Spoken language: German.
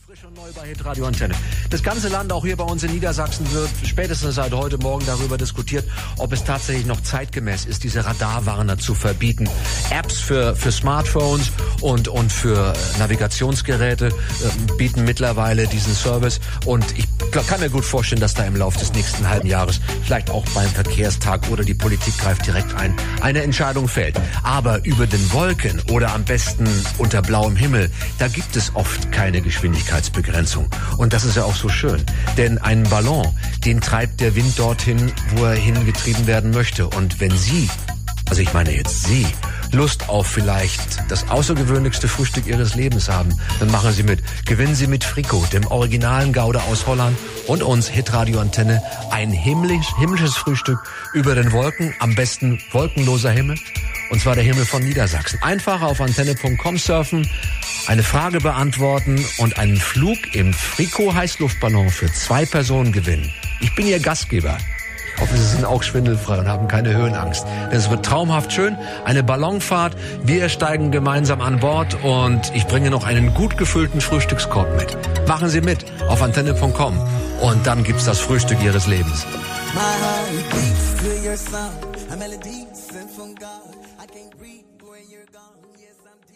Frisch und neu bei Hitradio Antenne. Das ganze Land, auch hier bei uns in Niedersachsen, wird spätestens seit heute Morgen darüber diskutiert, ob es tatsächlich noch zeitgemäß ist, diese Radarwarner zu verbieten. Apps für Smartphones und für Navigationsgeräte bieten mittlerweile diesen Service. Und ich kann mir gut vorstellen, dass da im Laufe des nächsten halben Jahres, vielleicht auch beim Verkehrstag oder die Politik greift direkt ein, eine Entscheidung fällt. Aber über den Wolken oder am besten unter blauem Himmel, da gibt es oft keine Geschwindigkeitsbegrenzung. Und das ist ja auch so schön. Denn einen Ballon, den treibt der Wind dorthin, wo er hingetrieben werden möchte. Und wenn Sie, also ich meine jetzt Sie, Lust auf vielleicht das außergewöhnlichste Frühstück Ihres Lebens haben, dann machen Sie mit. Gewinnen Sie mit Frico, dem originalen Gouda aus Holland und uns Hitradio Antenne ein himmlisches Frühstück über den Wolken, am besten wolkenloser Himmel. Und zwar der Himmel von Niedersachsen. Einfach auf antenne.com surfen, eine Frage beantworten und einen Flug im Frico Heißluftballon für 2 Personen gewinnen. Ich bin Ihr Gastgeber. Ich hoffe, Sie sind auch schwindelfrei und haben keine Höhenangst. Denn es wird traumhaft schön. Eine Ballonfahrt. Wir steigen gemeinsam an Bord und ich bringe noch einen gut gefüllten Frühstückskorb mit. Machen Sie mit auf antenne.com und dann gibt's das Frühstück Ihres Lebens. My heart beats to your song, a melody sent from God. I can't breathe.